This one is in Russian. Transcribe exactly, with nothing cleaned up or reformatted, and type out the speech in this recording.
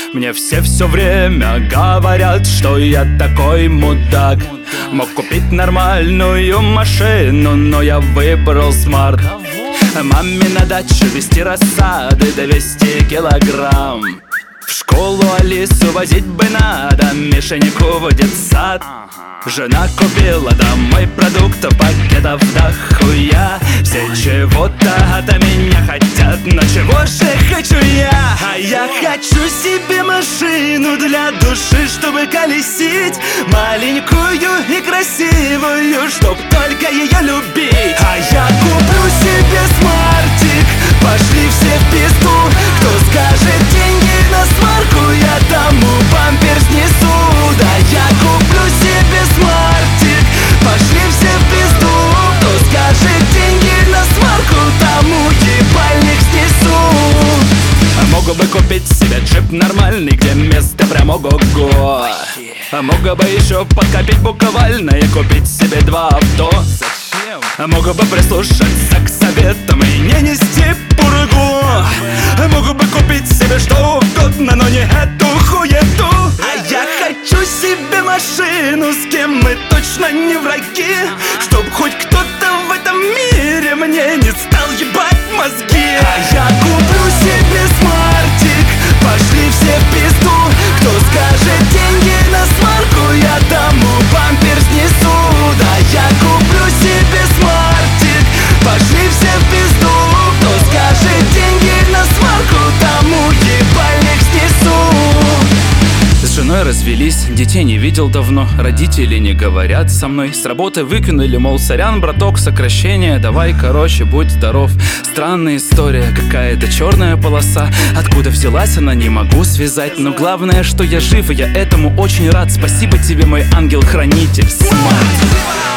Мне все все время говорят, что я такой мудак. Мог купить нормальную машину, но я выбрал смарт. Маме на дачу везти рассады двести килограмм. В школу Алису возить бы надо, Мишеньку в детсад. Жена купила домой продуктов, пакетов дохуя. Все чего-то от меня хотят, но чего же хочу я? А я хочу себе машину для души, чтобы колесить, маленькую и красивую, чтоб только ее любить. А я куплю себе смартик, пошли все в пизду. Кто скажет деньги на сварку, я тому бампер снесу. Да я куплю себе смартик, пошли все в пизду. Кто скажет деньги на сварку, тому ебальник снесу. А мог бы купить себе джип нормальный, где место прям ого-го. А мог бы еще подкопить буквально и купить себе два авто. Зачем? А мог бы прислушаться к советам и не нести пургу. А мог бы купить себе что угодно, но не эту хуету. А я хочу себе машину, с кем мы точно не враги, чтоб хоть кто-то в этом мире мне не стал ебать мозги. А я куплю себе смартик, пошли все в пизду. Кто скажет деньги на сварку, я тому бампер снесу. Да я куплю себе смартик, пошли все в пизду. Кто скажет деньги на сварку, тому ебальник снесу. С женой развелись, детей не видел давно. Родители не говорят со мной. С работы выкинули, мол, сорян, браток, сокращение, давай, короче, будь здоров. Странная история, какая-то черная полоса. Откуда взялась она, не могу связать. Но главное, что я жив, и я этому очень рад. Спасибо тебе, мой ангел-хранитель, Смарт.